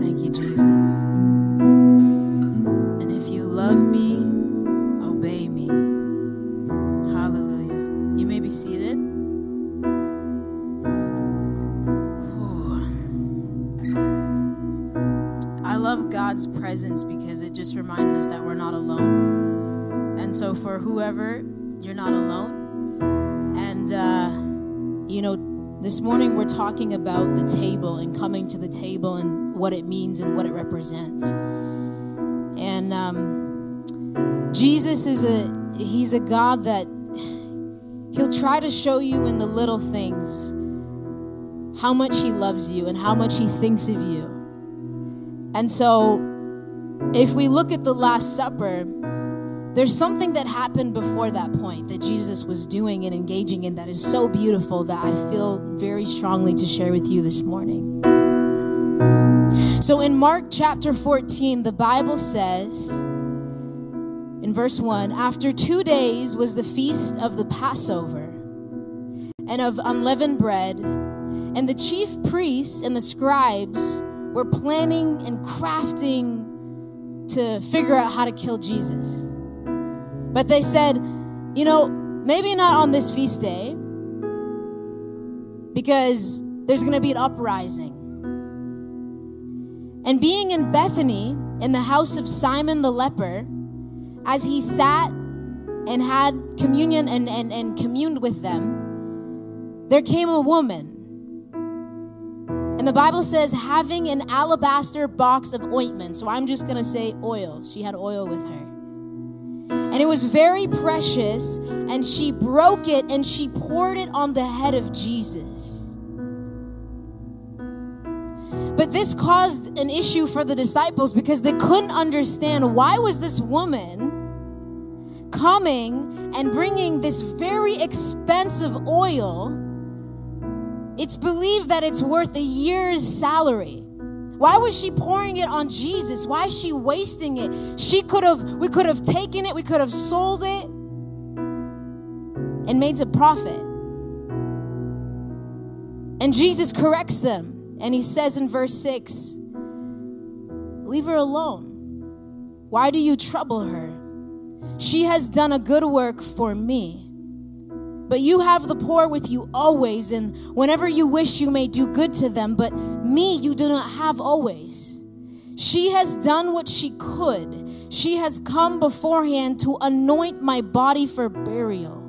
Thank you, Jesus. And if you love me, obey me. Hallelujah. You may be seated. I love God's presence because it just reminds us that we're not alone. And so for whoever, you're not alone. And, this morning we're talking about the table and coming to the table and what it means and what it represents. And Jesus he's a God that he'll try to show you in the little things how much he loves you and how much he thinks of you. And so if we look at the Last Supper, there's something that happened before that point that Jesus was doing and engaging in that is so beautiful that I feel very strongly to share with you this morning. So in Mark chapter 14, the Bible says in verse 1, after 2 days was the feast of the Passover and of unleavened bread, and the chief priests and the scribes were planning and crafting to figure out how to kill Jesus. But they said, maybe not on this feast day, because there's going to be an uprising. And being in Bethany, in the house of Simon the leper, as he sat and had communion and communed with them, there came a woman. And the Bible says, having an alabaster box of ointment. So I'm just going to say oil. She had oil with her. And it was very precious, and she broke it and she poured it on the head of Jesus. But this caused an issue for the disciples because they couldn't understand why was this woman coming and bringing this very expensive oil. It's believed that it's worth a year's salary. Why was she pouring it on Jesus? Why is she wasting it? We could have taken it, we could have sold it and made a profit. And Jesus corrects them, and he says in verse 6, leave her alone. Why do you trouble her? She has done a good work for me. But you have the poor with you always, and whenever you wish you may do good to them, but me you do not have always. She has done what she could. She has come beforehand to anoint my body for burial.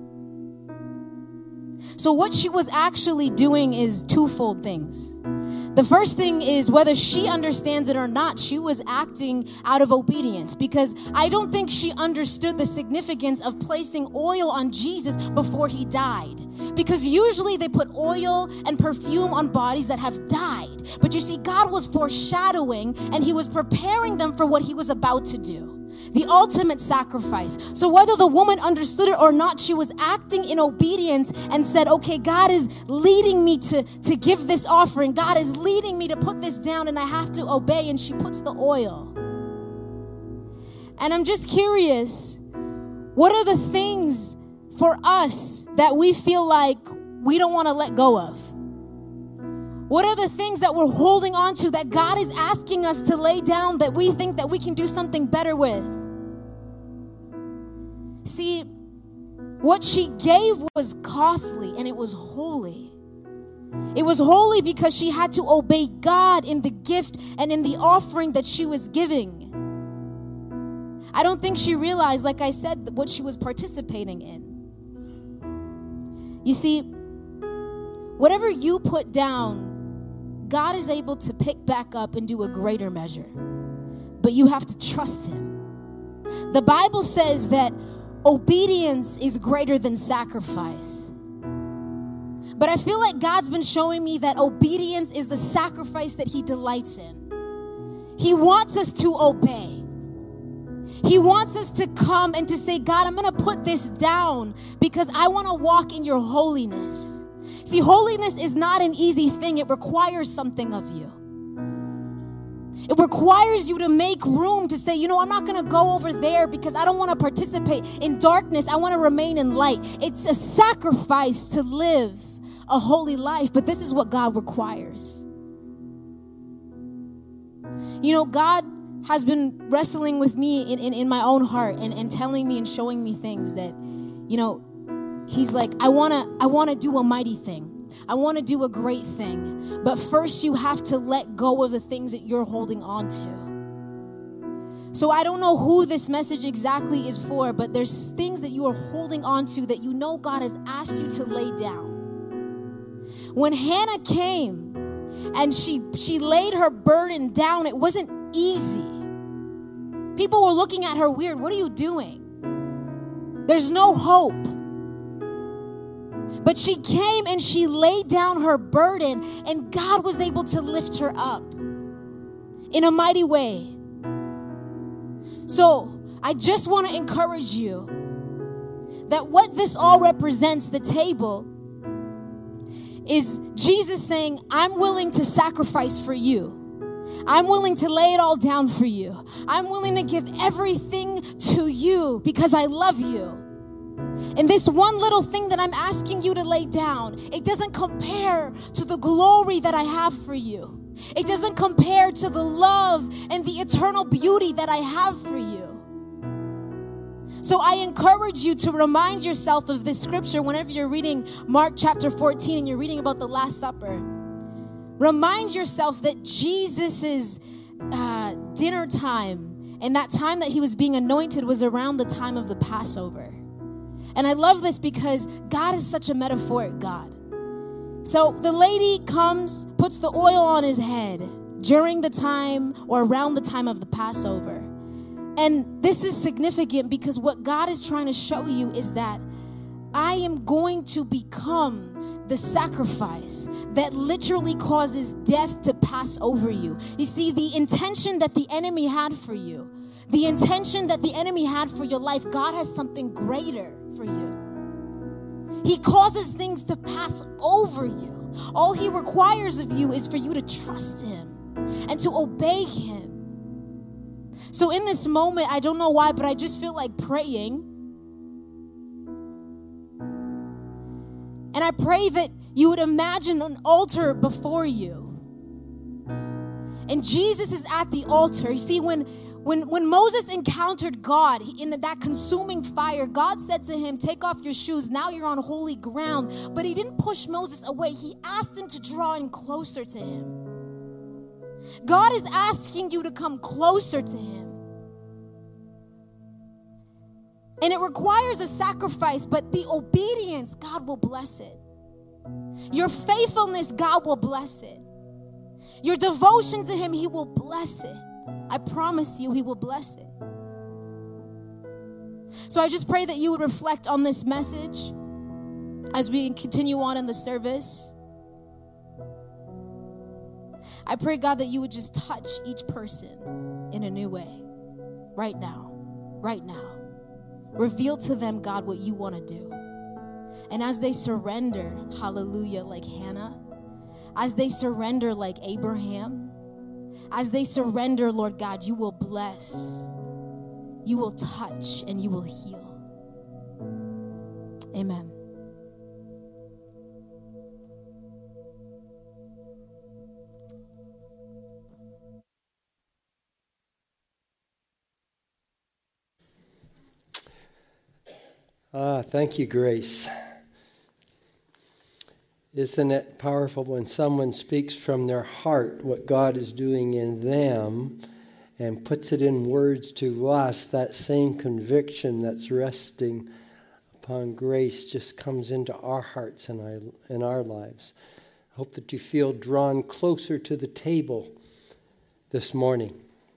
So what she was actually doing is twofold things. The first thing is, whether she understands it or not, she was acting out of obedience, because I don't think she understood the significance of placing oil on Jesus before he died. Because usually they put oil and perfume on bodies that have died. But you see, God was foreshadowing and he was preparing them for what he was about to do. The ultimate sacrifice. So whether the woman understood it or not, she was acting in obedience and said, okay, God is leading me to give this offering. God is leading me to put this down and I have to obey. And she puts the oil. And I'm just curious, what are the things for us that we feel like we don't want to let go of? What are the things that we're holding on to that God is asking us to lay down that we think that we can do something better with? See, what she gave was costly and it was holy. It was holy because she had to obey God in the gift and in the offering that she was giving. I don't think she realized, like I said, what she was participating in. You see, whatever you put down, God is able to pick back up and do a greater measure. But you have to trust him. The Bible says that obedience is greater than sacrifice. But I feel like God's been showing me that obedience is the sacrifice that he delights in. He wants us to obey. He wants us to come and to say, God, I'm going to put this down because I want to walk in your holiness. See, holiness is not an easy thing. It requires something of you. It requires you to make room to say, I'm not going to go over there because I don't want to participate in darkness. I want to remain in light. It's a sacrifice to live a holy life, but this is what God requires. God has been wrestling with me in my own heart and telling me and showing me things that, he's like, I want to do a mighty thing. I want to do a great thing. But first you have to let go of the things that you're holding on to. So I don't know who this message exactly is for, but there's things that you are holding on to that God has asked you to lay down. When Hannah came and she laid her burden down, it wasn't easy. People were looking at her weird. What are you doing? There's no hope. But she came and she laid down her burden, and God was able to lift her up in a mighty way. So I just want to encourage you that what this all represents, the table, is Jesus saying, I'm willing to sacrifice for you. I'm willing to lay it all down for you. I'm willing to give everything to you because I love you. And this one little thing that I'm asking you to lay down, it doesn't compare to the glory that I have for you. It doesn't compare to the love and the eternal beauty that I have for you. So I encourage you to remind yourself of this scripture whenever you're reading Mark chapter 14 and you're reading about the Last Supper. Remind yourself that Jesus' dinner time and that time that he was being anointed was around the time of the Passover. And I love this because God is such a metaphoric God. So the lady comes, puts the oil on his head during the time or around the time of the Passover. And this is significant because what God is trying to show you is that I am going to become the sacrifice that literally causes death to pass over you. You see, the intention that the enemy had for you, the intention that the enemy had for your life, God has something greater for you. He causes things to pass over you. All he requires of you is for you to trust him and to obey him. So in this moment, I don't know why, but I just feel like praying. And I pray that you would imagine an altar before you. And Jesus is at the altar. You see, when Moses encountered God in that consuming fire, God said to him, take off your shoes. Now you're on holy ground. But he didn't push Moses away. He asked him to draw in closer to him. God is asking you to come closer to him. And it requires a sacrifice, but the obedience, God will bless it. Your faithfulness, God will bless it. Your devotion to him, he will bless it. I promise you, he will bless it. So I just pray that you would reflect on this message as we continue on in the service. I pray, God, that you would just touch each person in a new way right now, right now. Reveal to them, God, what you want to do. And as they surrender, hallelujah, like Hannah, as they surrender like Abraham, as they surrender, Lord God, you will bless, you will touch, and you will heal. Amen. Thank you, Grace. Isn't it powerful when someone speaks from their heart what God is doing in them and puts it in words to us? That same conviction that's resting upon Grace just comes into our hearts and in our lives. I hope that you feel drawn closer to the table this morning.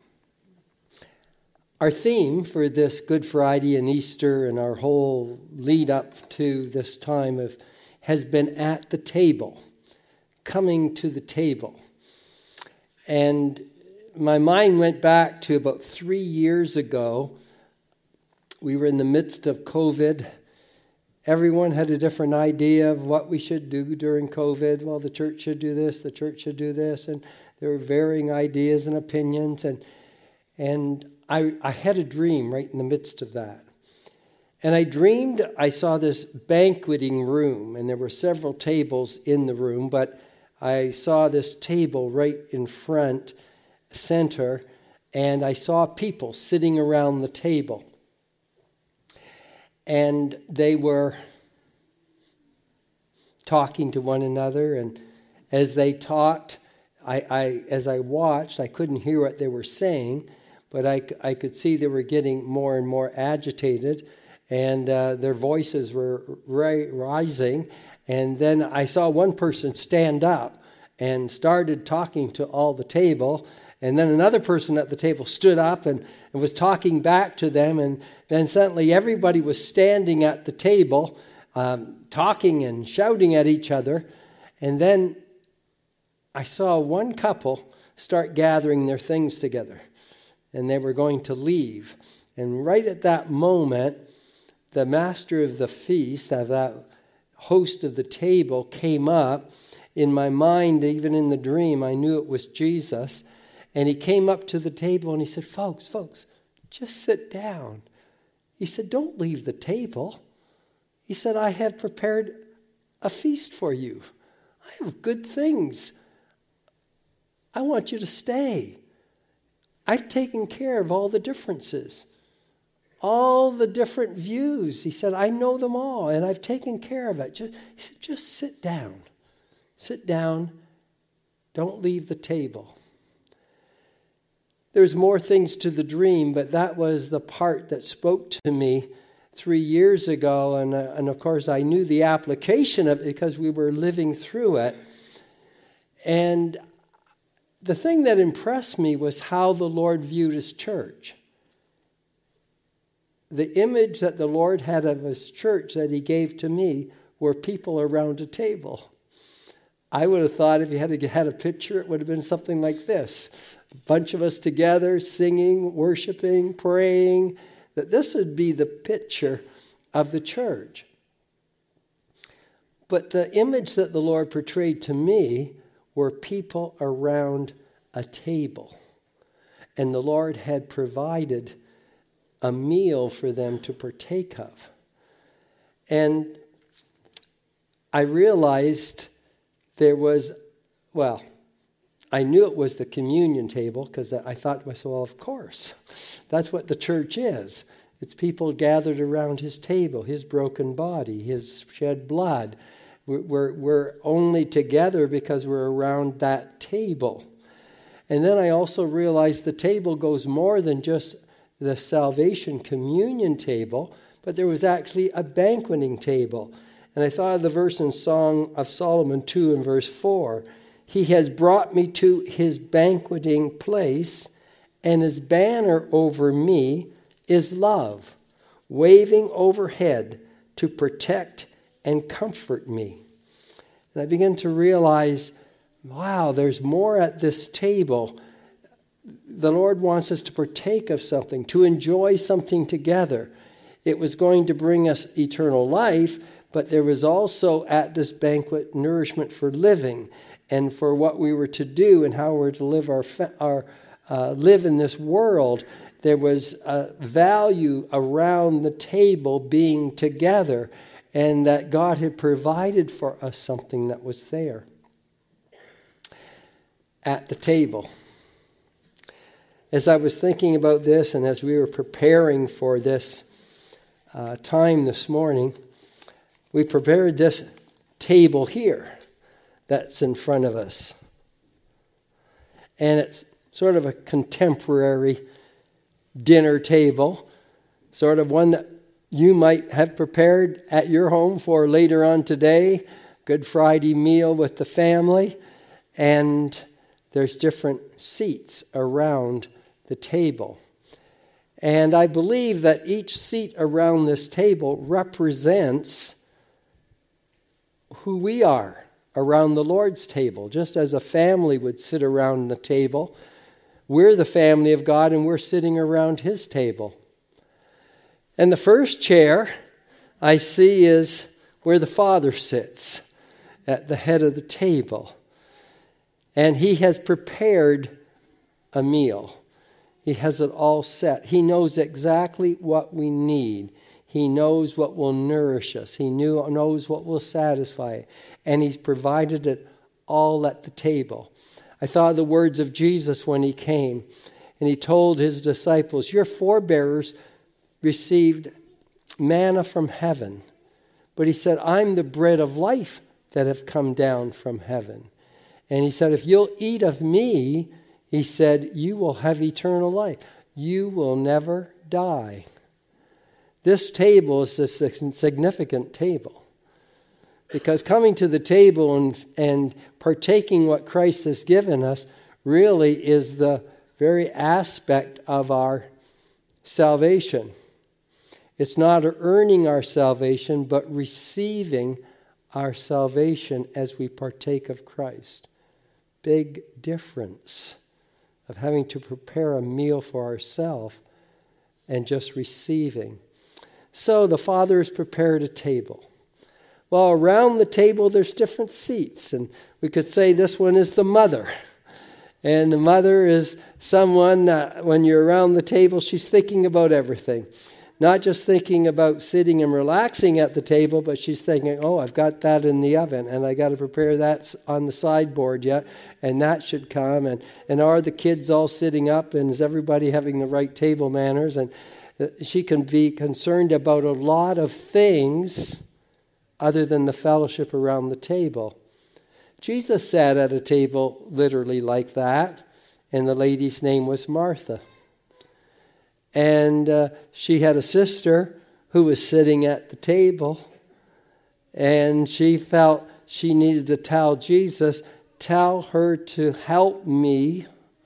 Our theme for this Good Friday and Easter and our whole lead up to this time has been at the table, coming to the table. And my mind went back to about 3 years ago. We were in the midst of COVID. Everyone had a different idea of what we should do during COVID. Well, the church should do this, the church should do this. And there were varying ideas and opinions. And I had a dream right in the midst of that. And I dreamed I saw this banqueting room, and there were several tables in the room, but I saw this table right in front, center, and I saw people sitting around the table. And they were talking to one another, and as they talked, as I watched, I couldn't hear what they were saying, but I could see they were getting more and more agitated, and their voices were rising. And then I saw one person stand up and started talking to all the table, and then another person at the table stood up and was talking back to them, and then suddenly everybody was standing at the table, talking and shouting at each other. And then I saw one couple start gathering their things together, and they were going to leave. And right at that moment, the master of the feast, that host of the table, came up. In my mind, even in the dream, I knew it was Jesus. And he came up to the table and he said, folks, just sit down. He said, don't leave the table. He said, I have prepared a feast for you. I have good things. I want you to stay. I've taken care of all the differences, all the different views. He said, I know them all, and I've taken care of it. He said, just sit down. Sit down. Don't leave the table. There's more things to the dream, but that was the part that spoke to me 3 years ago. And of course, I knew the application of it because we were living through it. And the thing that impressed me was how the Lord viewed his church. The image that the Lord had of his church that he gave to me were people around a table. I would have thought if you had a picture, it would have been something like this. A bunch of us together, singing, worshiping, praying, that this would be the picture of the church. But the image that the Lord portrayed to me were people around a table. And the Lord had provided a meal for them to partake of. And I realized there was, I knew it was the communion table because I thought to myself, well, of course, that's what the church is. It's people gathered around his table, his broken body, his shed blood. We're only together because we're around that table. And then I also realized the table goes more than just the salvation communion table, but there was actually a banqueting table. And I thought of the verse in Song of Solomon 2 and verse 4. He has brought me to his banqueting place, and his banner over me is love, waving overhead to protect and comfort me. And I began to realize, wow, there's more at this table. The Lord wants us to partake of something, to enjoy something together. It was going to bring us eternal life, but there was also at this banquet nourishment for living and for what we were to do and how we're to live live in this world. There was a value around the table being together, and that God had provided for us something that was there at the table. As I was thinking about this and as we were preparing for this time this morning, we prepared this table here that's in front of us. And it's sort of a contemporary dinner table, sort of one that you might have prepared at your home for later on today, Good Friday meal with the family. And there's different seats around the table. And I believe that each seat around this table represents who we are around the Lord's table. Just as a family would sit around the table, we're the family of God and we're sitting around his table. And the first chair I see is where the Father sits at the head of the table. And he has prepared a meal. He has it all set. He knows exactly what we need. He knows what will nourish us. He knows what will satisfy. And he's provided it all at the table. I thought of the words of Jesus when he came, and he told his disciples, your forebears received manna from heaven. But he said, I'm the bread of life that have come down from heaven. And he said, if you'll eat of me, he said, you will have eternal life. You will never die. This table is a significant table. Because coming to the table and partaking what Christ has given us really is the very aspect of our salvation. It's not earning our salvation, but receiving our salvation as we partake of Christ. Big difference of having to prepare a meal for ourselves and just receiving. So the Father has prepared a table. Well, around the table there's different seats, and we could say this one is the mother. And the mother is someone that when you're around the table, she's thinking about everything. Not just thinking about sitting and relaxing at the table, but she's thinking, oh, I've got that in the oven, and I got to prepare that on the sideboard yet, and that should come. And are the kids all sitting up, and is everybody having the right table manners? And she can be concerned about a lot of things other than the fellowship around the table. Jesus sat at a table literally like that, and the lady's name was Martha. And she had a sister who was sitting at the table, and she felt she needed to tell Jesus, tell her to help me.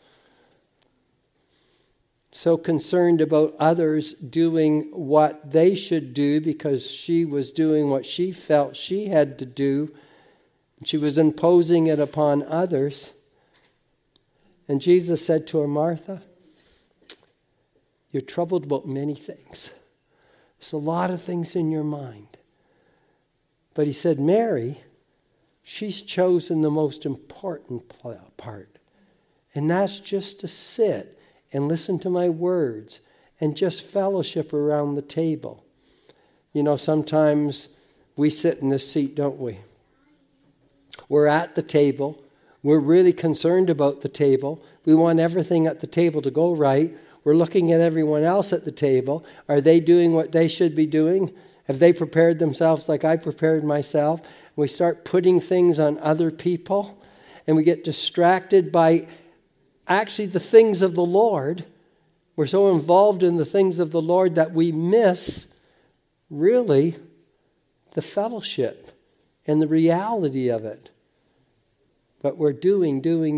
So concerned about others doing what they should do because she was doing what she felt she had to do. She was imposing it upon others. And Jesus said to her, Martha, you're troubled about many things. There's a lot of things in your mind. But he said, Mary, she's chosen the most important part. And that's just to sit and listen to my words and just fellowship around the table. You know, sometimes we sit in this seat, don't we? We're at the table. We're really concerned about the table. We want everything at the table to go right. We're looking at everyone else at the table. Are they doing what they should be doing? Have they prepared themselves like I prepared myself? We start putting things on other people, and we get distracted by actually the things of the Lord. We're so involved in the things of the Lord that we miss, really, the fellowship and the reality of it. But we're doing.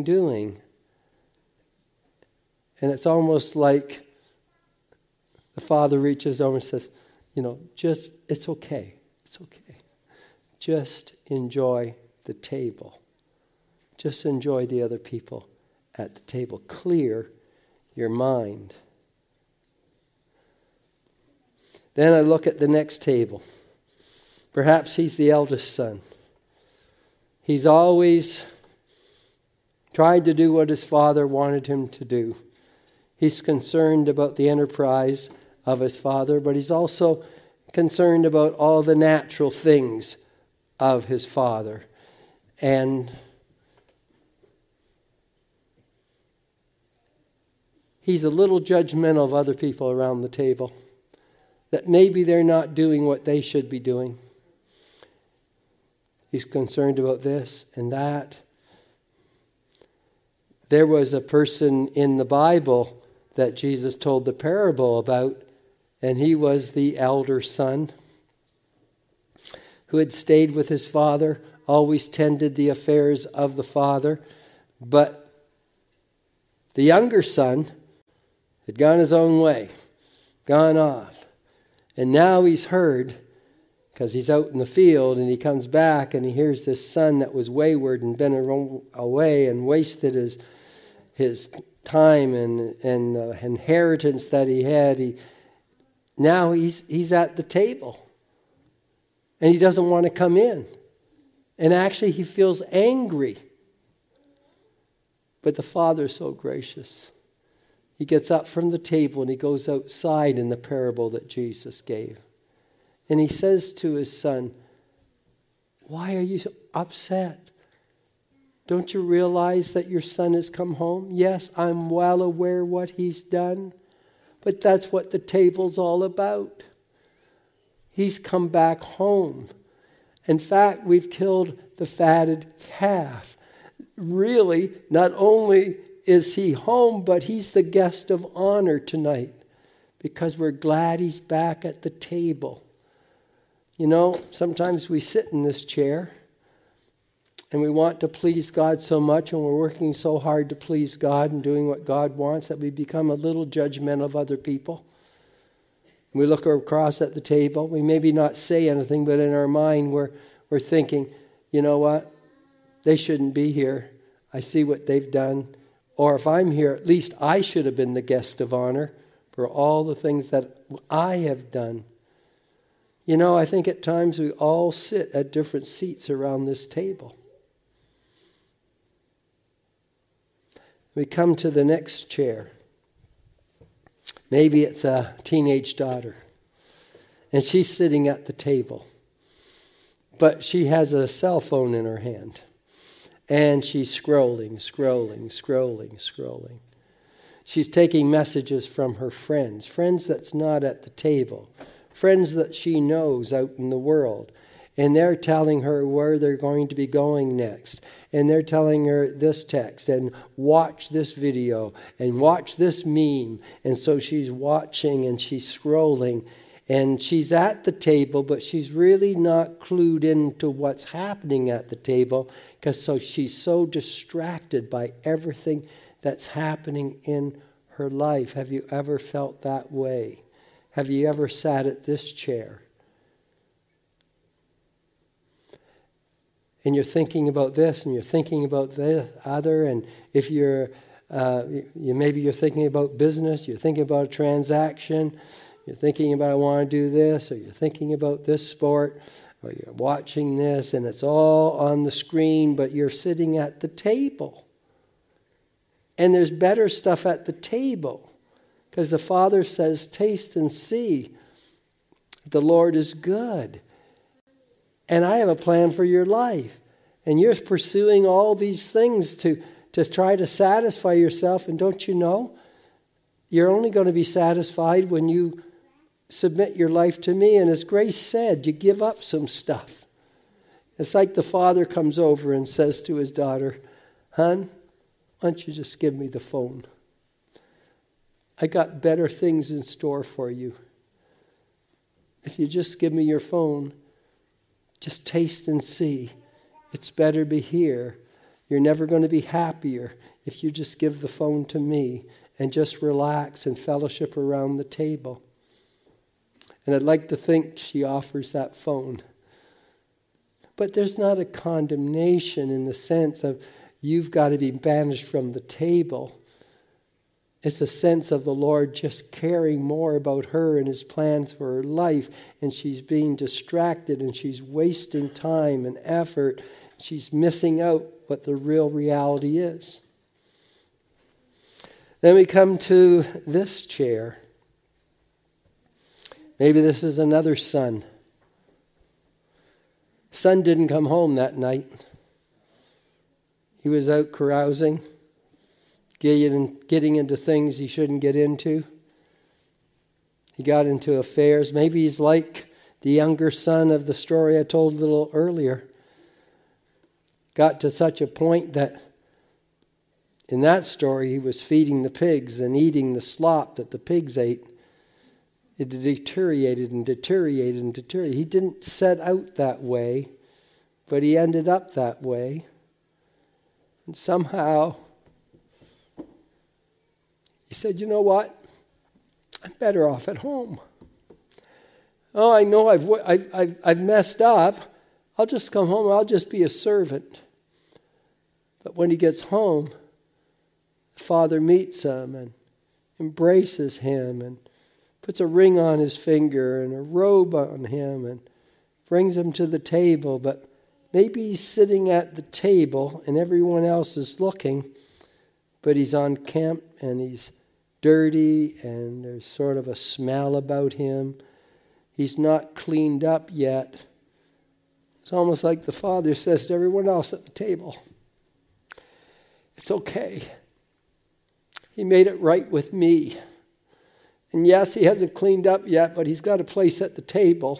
And it's almost like the Father reaches over and says, it's okay. It's okay. Just enjoy the table. Just enjoy the other people at the table. Clear your mind. Then I look at the next table. Perhaps he's the eldest son. He's always tried to do what his father wanted him to do. He's concerned about the enterprise of his father, but he's also concerned about all the natural things of his father. And he's a little judgmental of other people around the table, that maybe they're not doing what they should be doing. He's concerned about this and that. There was a person in the Bible that Jesus told the parable about, and he was the elder son who had stayed with his father, always tended the affairs of the father. But the younger son had gone his own way, gone off. And now he's heard, because he's out in the field, and he comes back and he hears this son that was wayward and been away and wasted his time and the inheritance that he had. Now he's at the table. And he doesn't want to come in. And actually he feels angry. But the Father's so gracious. He gets up from the table and he goes outside in the parable that Jesus gave. And he says to his son, why are you so upset? Don't you realize that your son has come home? Yes, I'm well aware what he's done, but that's what the table's all about. He's come back home. In fact, we've killed the fatted calf. Really, not only is he home, but he's the guest of honor tonight because we're glad he's back at the table. You know, sometimes we sit in this chair and we want to please God so much, and we're working so hard to please God and doing what God wants that we become a little judgmental of other people. We look across at the table. We maybe not say anything, but in our mind we're thinking, you know what? They shouldn't be here. I see what they've done. Or if I'm here, at least I should have been the guest of honor for all the things that I have done. You know, I think at times we all sit at different seats around this table. We come to the next chair. Maybe it's a teenage daughter, and she's sitting at the table, but she has a cell phone in her hand, and she's scrolling. She's taking messages from her friends that's not at the table, friends that she knows out in the world. And they're telling her where they're going to be going next. And they're telling her this text, and watch this video, and watch this meme. And so she's watching and she's scrolling. And she's at the table, but she's really not clued into what's happening at the table because she's so distracted by everything that's happening in her life. Have you ever felt that way? Have you ever sat at this chair? And you're thinking about this, and you're thinking about the other, and if maybe you're thinking about business, you're thinking about a transaction, you're thinking about I want to do this, or you're thinking about this sport, or you're watching this, and it's all on the screen, but you're sitting at the table. And there's better stuff at the table, because the Father says, taste and see, the Lord is good. And I have a plan for your life. And you're pursuing all these things to try to satisfy yourself. And don't you know, you're only going to be satisfied when you submit your life to me. And as Grace said, you give up some stuff. It's like the father comes over and says to his daughter, "Hon, why don't you just give me the phone? I got better things in store for you. If you just give me your phone, just taste and see. It's better to be here. You're never going to be happier if you just give the phone to me and just relax and fellowship around the table." And I'd like to think she offers that phone. But there's not a condemnation in the sense of you've got to be banished from the table. It's a sense of the Lord just caring more about her and his plans for her life. And she's being distracted and she's wasting time and effort. She's missing out what the real reality is. Then we come to this chair. Maybe this is another son. Son didn't come home that night. He was out carousing, getting into things he shouldn't get into. He got into affairs. Maybe he's like the younger son of the story I told a little earlier. Got to such a point that in that story he was feeding the pigs and eating the slop that the pigs ate. It deteriorated and deteriorated and deteriorated. He didn't set out that way, but he ended up that way. And somehow he said, "You know what? I'm better off at home. Oh, I know I've messed up. I'll just come home. I'll just be a servant." But when he gets home, the father meets him and embraces him and puts a ring on his finger and a robe on him and brings him to the table. But maybe he's sitting at the table and everyone else is looking, but he's on camp and he's dirty and there's sort of a smell about him. He's not cleaned up yet. It's almost like the father says to everyone else at the table, It's okay. He made it right with me. And yes, he hasn't cleaned up yet, but he's got a place at the table.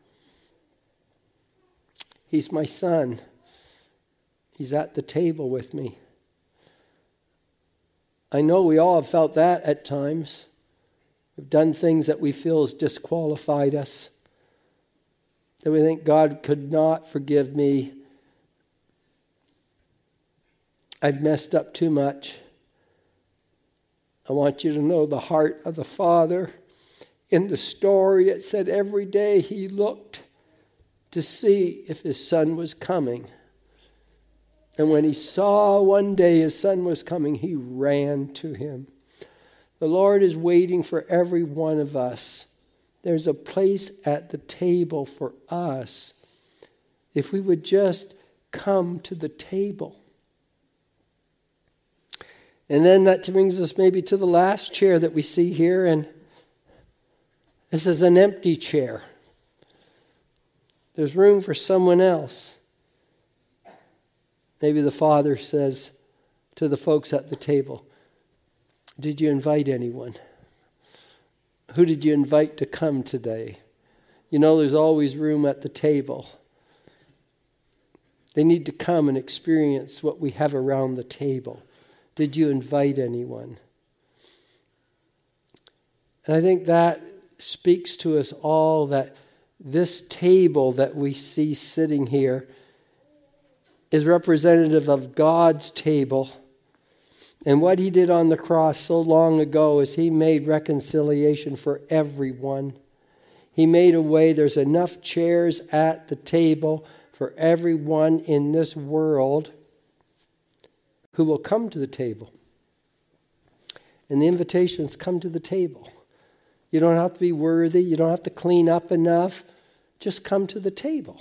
He's my son. He's at the table with me. I know we all have felt that at times. We've done things that we feel has disqualified us. That we think God could not forgive me. I've messed up too much. I want you to know the heart of the Father. In the story, it said every day he looked to see if his son was coming. And when he saw one day his son was coming, he ran to him. The Lord is waiting for every one of us. There's a place at the table for us if we would just come to the table. And then that brings us maybe to the last chair that we see here, and this is an empty chair. There's room for someone else. Maybe the Father says to the folks at the table, did you invite anyone? Who did you invite to come today? You know, there's always room at the table. They need to come and experience what we have around the table. Did you invite anyone? And I think that speaks to us all that this table that we see sitting here is representative of God's table. And what he did on the cross so long ago is he made reconciliation for everyone. He made a way. There's enough chairs at the table for everyone in this world who will come to the table. And the invitation is come to the table. You don't have to be worthy. You don't have to clean up enough. Just come to the table.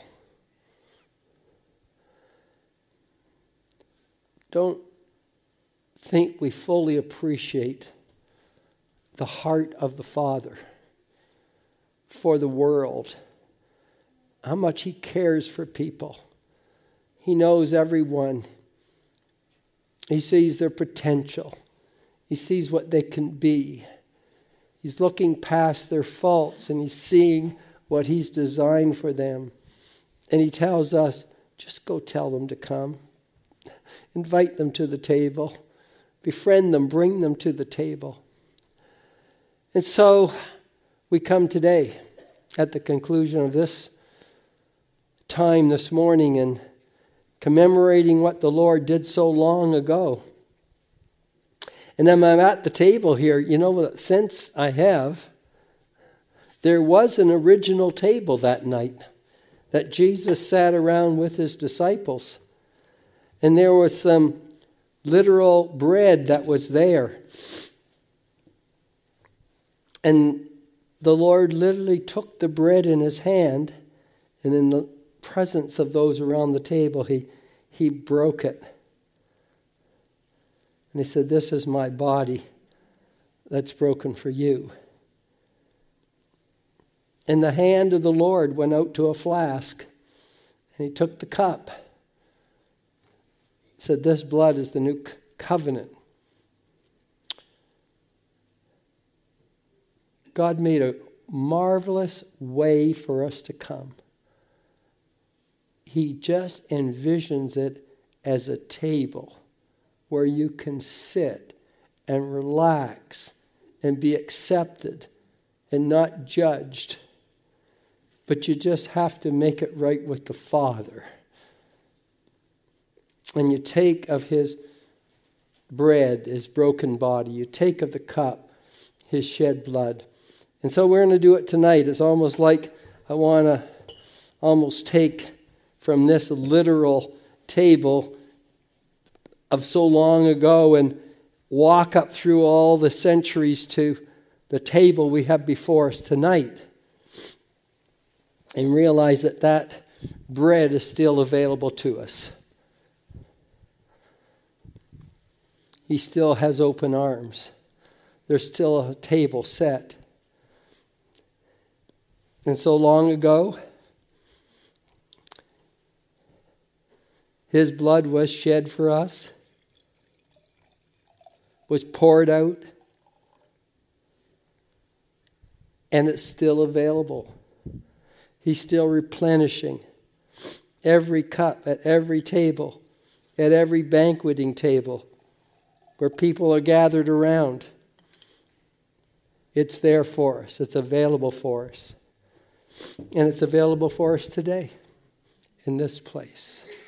Don't think we fully appreciate the heart of the Father for the world. How much he cares for people. He knows everyone. He sees their potential. He sees what they can be. He's looking past their faults and he's seeing what he's designed for them. And he tells us, just go tell them to come. Invite them to the table. Befriend them. Bring them to the table. And so we come today at the conclusion of this time this morning and commemorating what the Lord did so long ago. And then I'm at the table here. You know what sense I have? There was an original table that night that Jesus sat around with his disciples. And there was some literal bread that was there. And the Lord literally took the bread in his hand, and in the presence of those around the table, he broke it. And he said, this is my body that's broken for you. And the hand of the Lord went out to a flask, and he took the cup. He said, this blood is the new covenant. God made a marvelous way for us to come. He just envisions it as a table where you can sit and relax and be accepted and not judged. But you just have to make it right with the Father. And you take of his bread, his broken body. You take of the cup, his shed blood. And so we're going to do it tonight. It's almost like I want to almost take from this literal table of so long ago and walk up through all the centuries to the table we have before us tonight and realize that that bread is still available to us. He still has open arms. There's still a table set. And so long ago, his blood was shed for us. was poured out, and it's still available. He's still replenishing every cup at every table, at every banqueting table where people are gathered around. It's there for us. It's available for us. And it's available for us today in this place.